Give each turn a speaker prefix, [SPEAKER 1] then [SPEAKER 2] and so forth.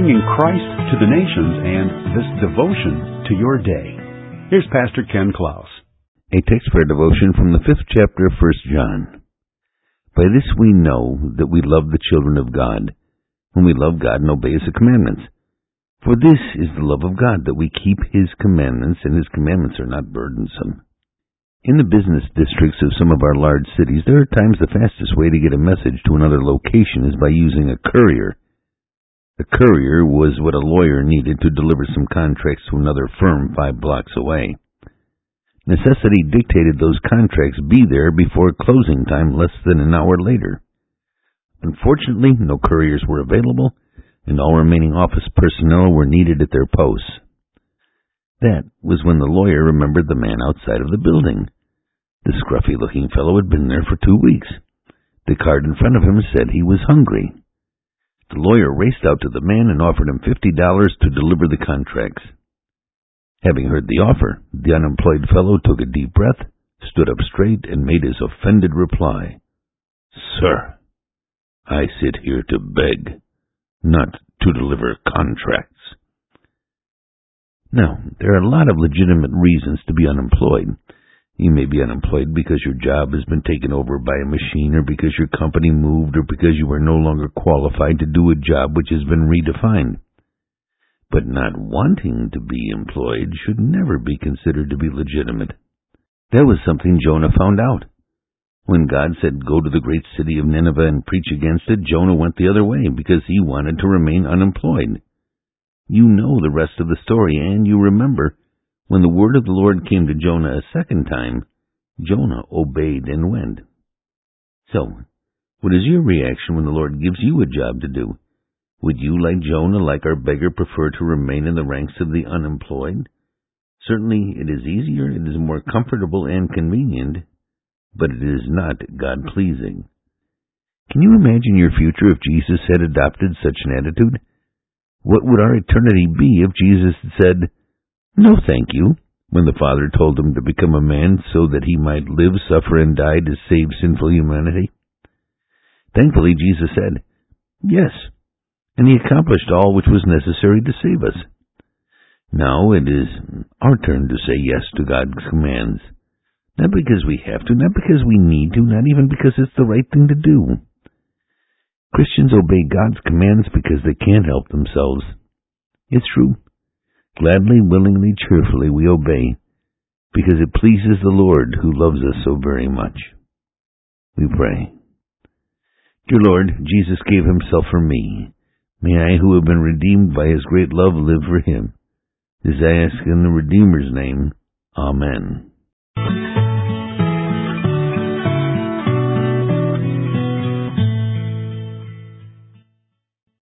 [SPEAKER 1] bringing Christ to the nations and this devotion to your day. Here's Pastor Ken Klaus.
[SPEAKER 2] A text for a devotion from the 5th chapter of 1 John. By this we know that we love the children of God, when we love God and obey His commandments. For this is the love of God, that we keep His commandments, and His commandments are not burdensome. In the business districts of some of our large cities, there are times the fastest way to get a message to another location is by using a courier. A courier was what a lawyer needed to deliver some contracts to another firm 5 blocks away. Necessity dictated those contracts be there before closing time less than an hour later. Unfortunately, no couriers were available, and all remaining office personnel were needed at their posts. That was when the lawyer remembered the man outside of the building. The scruffy-looking fellow had been there for 2 weeks. The card in front of him said he was hungry. The lawyer raced out to the man and offered him $50 to deliver the contracts. Having heard the offer, the unemployed fellow took a deep breath, stood up straight, and made his offended reply. "Sir, I sit here to beg, not to deliver contracts." Now, there are a lot of legitimate reasons to be unemployed. You may be unemployed because your job has been taken over by a machine, or because your company moved, or because you are no longer qualified to do a job which has been redefined. But not wanting to be employed should never be considered to be legitimate. That was something Jonah found out. When God said, "Go to the great city of Nineveh and preach against it," Jonah went the other way because he wanted to remain unemployed. You know the rest of the story, and you remember when the word of the Lord came to Jonah a second time, Jonah obeyed and went. So, what is your reaction when the Lord gives you a job to do? Would you, like Jonah, like our beggar, prefer to remain in the ranks of the unemployed? Certainly it is easier, it is more comfortable and convenient, but it is not God-pleasing. Can you imagine your future if Jesus had adopted such an attitude? What would our eternity be if Jesus had said, "No, thank you," when the Father told him to become a man so that he might live, suffer, and die to save sinful humanity? Thankfully, Jesus said, "Yes," and He accomplished all which was necessary to save us. Now it is our turn to say yes to God's commands. Not because we have to, not because we need to, not even because it's the right thing to do. Christians obey God's commands because they can't help themselves. It's true. Gladly, willingly, cheerfully we obey, because it pleases the Lord who loves us so very much. We pray. Dear Lord, Jesus gave Himself for me. May I, who have been redeemed by His great love, live for Him. This I ask in the Redeemer's name. Amen.